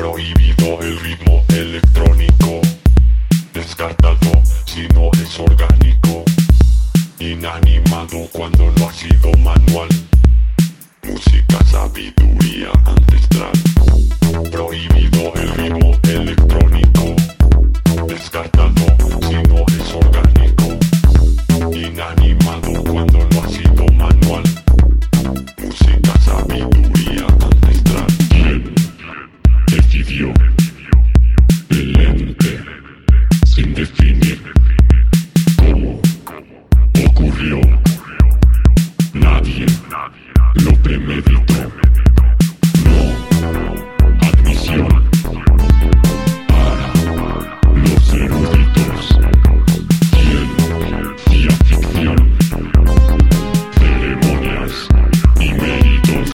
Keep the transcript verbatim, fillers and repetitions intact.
Prohibido el ritmo electrónico, descartado si no es orgánico, inanimado cuando no ha sido manual, música, sabiduría ancestral. Prohibido el ritmo electrónico, descartado si no es orgánico, inanimado cuando no ha sido manual, música, sabiduría ancestral. ¿Quién decidió?